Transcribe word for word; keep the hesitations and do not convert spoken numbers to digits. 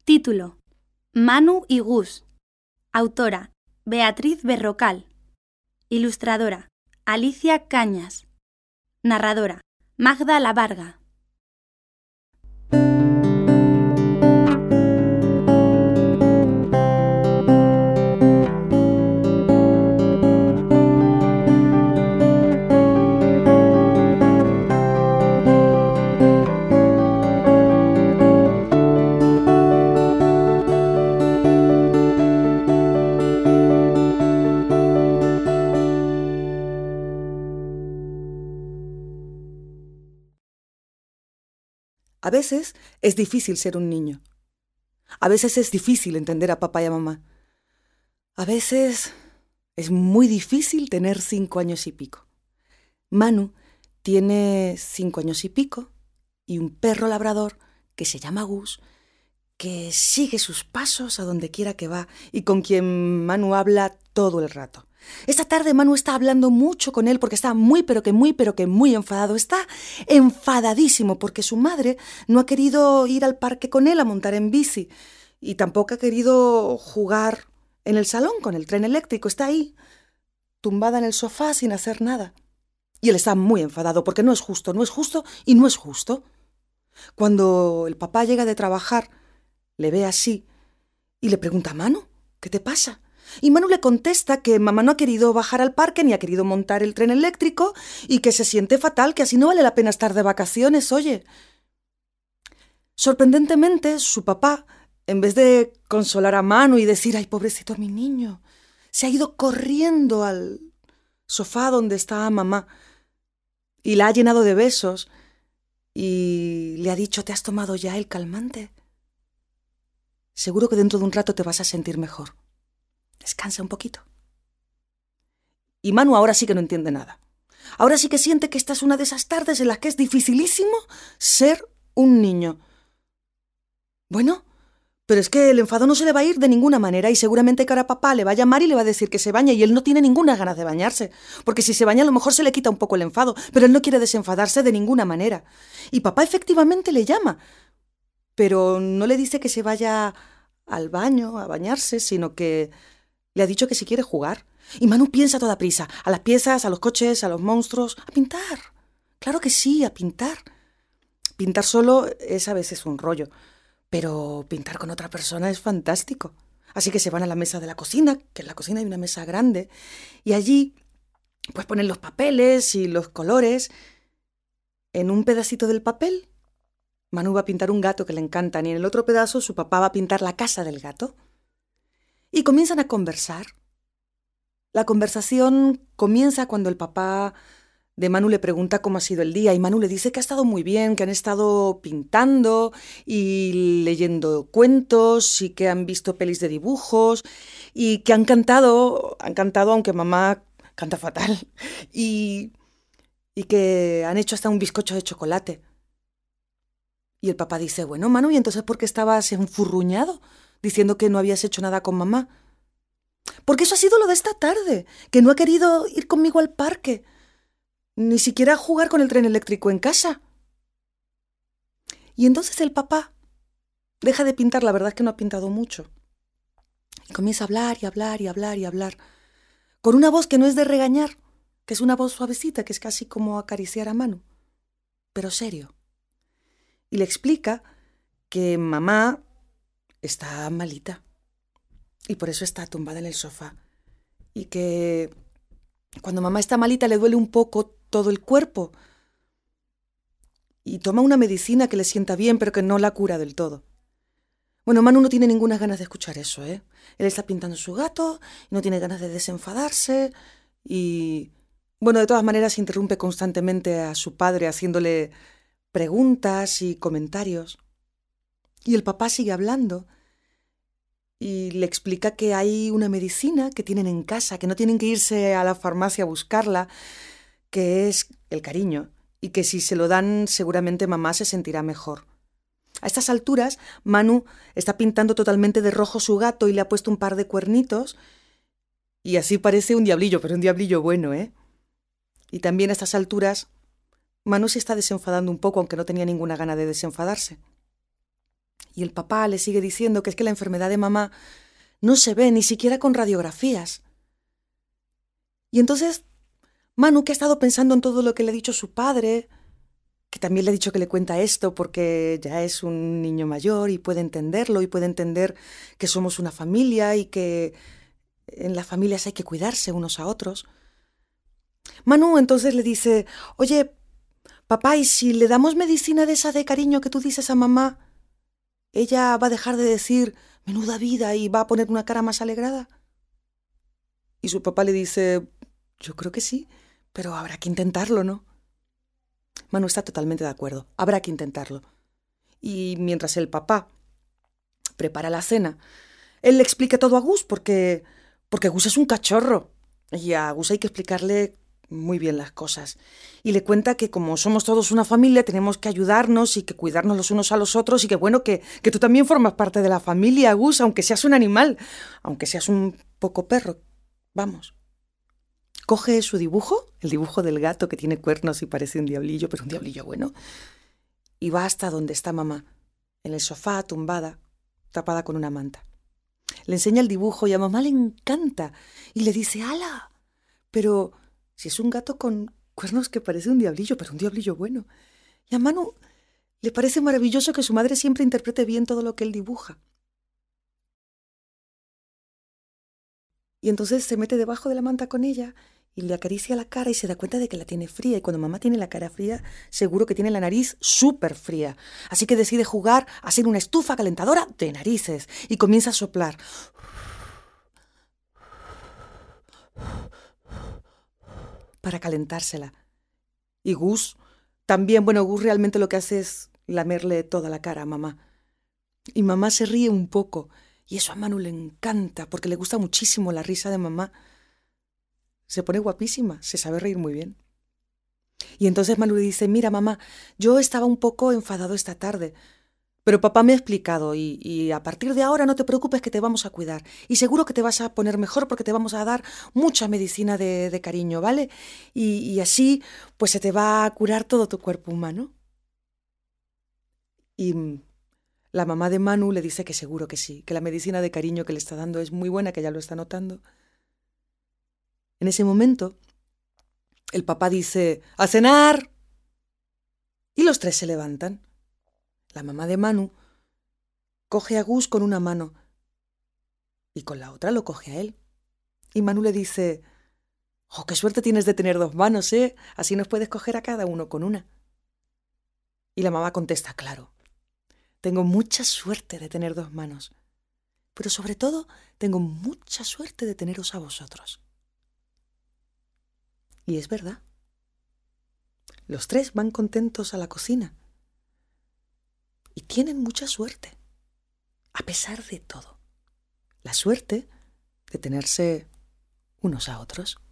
Título: Manu y Gus. Autora: Beatriz Berrocal. Ilustradora: Alicia Cañas. Narradora: Magda Lavarga. A veces es difícil ser un niño. A veces es difícil entender a papá y a mamá. A veces es muy difícil tener cinco años y pico. Manu tiene cinco años y pico y un perro labrador que se llama Gus, que sigue sus pasos a donde quiera que va y con quien Manu habla todo el rato. Esta tarde Manu está hablando mucho con él porque está muy pero que muy pero que muy enfadado. Está enfadadísimo porque su madre no ha querido ir al parque con él a montar en bici y tampoco ha querido jugar en el salón con el tren eléctrico. Está ahí, tumbada en el sofá sin hacer nada. Y él está muy enfadado porque no es justo, no es justo y no es justo. Cuando el papá llega de trabajar, le ve así y le pregunta: Manu, ¿qué te pasa? Y Manu le contesta que mamá no ha querido bajar al parque ni ha querido montar el tren eléctrico y que se siente fatal, que así no vale la pena estar de vacaciones, oye. Sorprendentemente, su papá, en vez de consolar a Manu y decir: ay, pobrecito mi niño, se ha ido corriendo al sofá donde estaba mamá y la ha llenado de besos y le ha dicho: ¿te has tomado ya el calmante? Seguro que dentro de un rato te vas a sentir mejor. Descansa un poquito. Y Manu ahora sí que no entiende nada. Ahora sí que siente que esta es una de esas tardes en las que es dificilísimo ser un niño. Bueno, pero es que el enfado no se le va a ir de ninguna manera y seguramente que ahora papá le va a llamar y le va a decir que se bañe y él no tiene ninguna ganas de bañarse, porque si se baña a lo mejor se le quita un poco el enfado, pero él no quiere desenfadarse de ninguna manera. Y papá efectivamente le llama, pero no le dice que se vaya al baño a bañarse, sino que le ha dicho que si quiere jugar. Y Manu piensa a toda prisa, a las piezas, a los coches, a los monstruos, a pintar. Claro que sí, a pintar. Pintar solo es a veces un rollo, pero pintar con otra persona es fantástico. Así que se van a la mesa de la cocina, que en la cocina hay una mesa grande, y allí pues ponen los papeles y los colores. En un pedacito del papel, Manu va a pintar un gato que le encantan, y en el otro pedazo su papá va a pintar la casa del gato. Y comienzan a conversar. La conversación comienza cuando el papá de Manu le pregunta cómo ha sido el día y Manu le dice que ha estado muy bien, que han estado pintando y leyendo cuentos y que han visto pelis de dibujos y que han cantado, han cantado aunque mamá canta fatal, y, y que han hecho hasta un bizcocho de chocolate. Y el papá dice: bueno, Manu, ¿y entonces por qué estabas enfurruñado diciendo que no habías hecho nada con mamá? Porque eso ha sido lo de esta tarde, que no ha querido ir conmigo al parque, ni siquiera jugar con el tren eléctrico en casa. Y entonces el papá deja de pintar, la verdad es que no ha pintado mucho, y comienza a hablar y hablar y hablar y hablar, con una voz que no es de regañar, que es una voz suavecita, que es casi como acariciar a Manu, pero serio. Y le explica que mamá está malita y por eso está tumbada en el sofá. Y que cuando mamá está malita le duele un poco todo el cuerpo. Y toma una medicina que le sienta bien, pero que no la cura del todo. Bueno, Manu no tiene ninguna ganas de escuchar eso, ¿eh? Él está pintando su gato, y no tiene ganas de desenfadarse. Y, bueno, de todas maneras interrumpe constantemente a su padre haciéndole preguntas y comentarios. Y el papá sigue hablando y le explica que hay una medicina que tienen en casa, que no tienen que irse a la farmacia a buscarla, que es el cariño, y que si se lo dan seguramente mamá se sentirá mejor. A estas alturas, Manu está pintando totalmente de rojo su gato y le ha puesto un par de cuernitos y así parece un diablillo, pero un diablillo bueno, ¿eh? Y también a estas alturas, Manu se está desenfadando un poco, aunque no tenía ninguna gana de desenfadarse. Y el papá le sigue diciendo que es que la enfermedad de mamá no se ve ni siquiera con radiografías. Y entonces Manu, que ha estado pensando en todo lo que le ha dicho su padre, que también le ha dicho que le cuenta esto porque ya es un niño mayor y puede entenderlo y puede entender que somos una familia y que en las familias hay que cuidarse unos a otros. Manu entonces le dice, oye, papá, ¿y si le damos medicina de esa de cariño que tú dices a mamá, ella va a dejar de decir menuda vida y va a poner una cara más alegrada? Y su papá le dice, yo creo que sí, pero habrá que intentarlo, ¿no? Manu está totalmente de acuerdo, habrá que intentarlo. Y mientras el papá prepara la cena, él le explica todo a Gus porque, porque Gus es un cachorro y a Gus hay que explicarle muy bien las cosas. Y le cuenta que como somos todos una familia tenemos que ayudarnos y que cuidarnos los unos a los otros y que bueno, que, que tú también formas parte de la familia, Gus, aunque seas un animal, aunque seas un poco perro. Vamos. Coge su dibujo, el dibujo del gato que tiene cuernos y parece un diablillo, pero un diablillo bueno, y va hasta donde está mamá, en el sofá, tumbada, tapada con una manta. Le enseña el dibujo y a mamá le encanta y le dice, ¡hala! Pero si es un gato con cuernos que parece un diablillo, pero un diablillo bueno. Y a Manu le parece maravilloso que su madre siempre interprete bien todo lo que él dibuja. Y entonces se mete debajo de la manta con ella y le acaricia la cara y se da cuenta de que la tiene fría. Y cuando mamá tiene la cara fría, seguro que tiene la nariz súper fría. Así que decide jugar a ser una estufa calentadora de narices y comienza a soplar. Para calentársela. Y Gus también, bueno, Gus realmente lo que hace es lamerle toda la cara a mamá. Y mamá se ríe un poco. Y eso a Manu le encanta porque le gusta muchísimo la risa de mamá. Se pone guapísima, se sabe reír muy bien. Y entonces Manu le dice, mira mamá, yo estaba un poco enfadado esta tarde, pero papá me ha explicado y, y a partir de ahora no te preocupes que te vamos a cuidar. Y seguro que te vas a poner mejor porque te vamos a dar mucha medicina de, de cariño, ¿vale? Y, y así pues se te va a curar todo tu cuerpo humano. Y la mamá de Manu le dice que seguro que sí, que la medicina de cariño que le está dando es muy buena, que ya lo está notando. En ese momento, el papá dice, ¡a cenar! Y los tres se levantan. La mamá de Manu coge a Gus con una mano y con la otra lo coge a él. Y Manu le dice, ¡oh, qué suerte tienes de tener dos manos, eh! Así nos puedes coger a cada uno con una. Y la mamá contesta, claro, tengo mucha suerte de tener dos manos, pero sobre todo tengo mucha suerte de teneros a vosotros. Y es verdad. Los tres van contentos a la cocina. Y tienen mucha suerte, a pesar de todo. La suerte de tenerse unos a otros.